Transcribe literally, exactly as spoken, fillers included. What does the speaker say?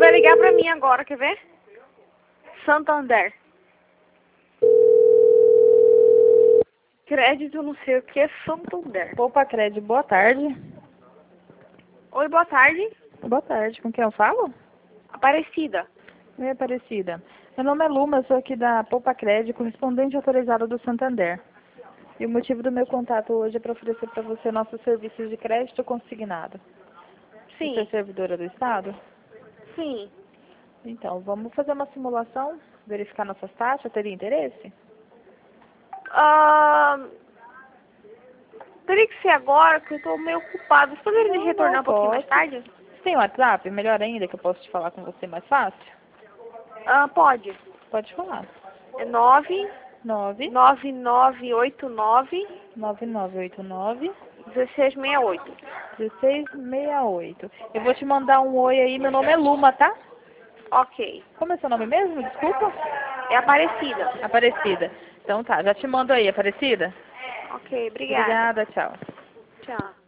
vai ligar pra mim agora, quer ver? Santander. Crédito não sei o que é Santander. Poupa Crédito, boa tarde. Oi, boa tarde. Boa tarde, com quem eu falo? Aparecida. Oi, Aparecida. Meu nome é Luma, eu sou aqui da Poupa Crédito, correspondente autorizado do Santander. E o motivo do meu contato hoje é para oferecer para você nossos serviços de crédito consignado. Você é Sim, servidora do Estado? sim. Então, vamos fazer uma simulação, verificar nossas taxas, teria interesse? Ah, teria que ser agora, porque eu tô meio ocupado. Você poderia me Não, retornar não, um pouquinho mais posso. tarde? Você tem WhatsApp? Melhor ainda, que eu posso te falar com você mais fácil? Ah, pode. Pode falar. É nove nove nove nove oito nove nove nove oito nove um seis seis oito. um seis seis oito. Eu vou te mandar um oi aí, meu nome é Luma, tá? Ok. Como é seu nome mesmo? Desculpa. É Aparecida. Aparecida. Então tá, já te mando aí, Aparecida. Ok, obrigada. Obrigada, tchau. Tchau.